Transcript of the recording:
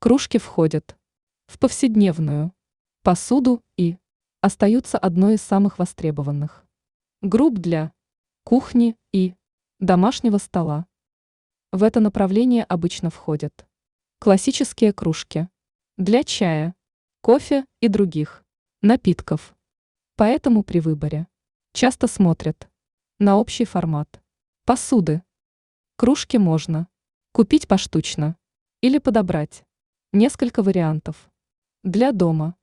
Кружки входят в повседневную посуду и остаются одной из самых востребованных групп для кухни и домашнего стола. В это направление обычно входят классические кружки для чая, кофе и других напитков. Поэтому при выборе часто смотрят на общий формат посуды. Кружки можно купить поштучно или подобрать несколько вариантов для дома.